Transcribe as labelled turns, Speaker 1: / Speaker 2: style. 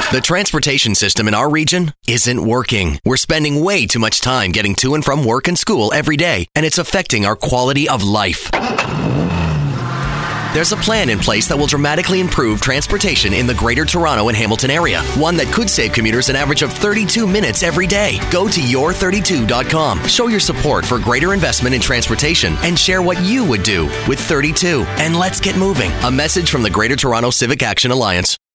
Speaker 1: The transportation system in our region isn't working. We're spending way too much time getting to and from work and school every day, and it's affecting our quality of life. There's a plan in place that will dramatically improve transportation in the Greater Toronto and Hamilton area. One that could save commuters an average of 32 minutes every day. Go to your32.com. Show your support for greater investment in transportation and share what you would do with 32. And let's get moving. A message from the Greater Toronto Civic Action Alliance.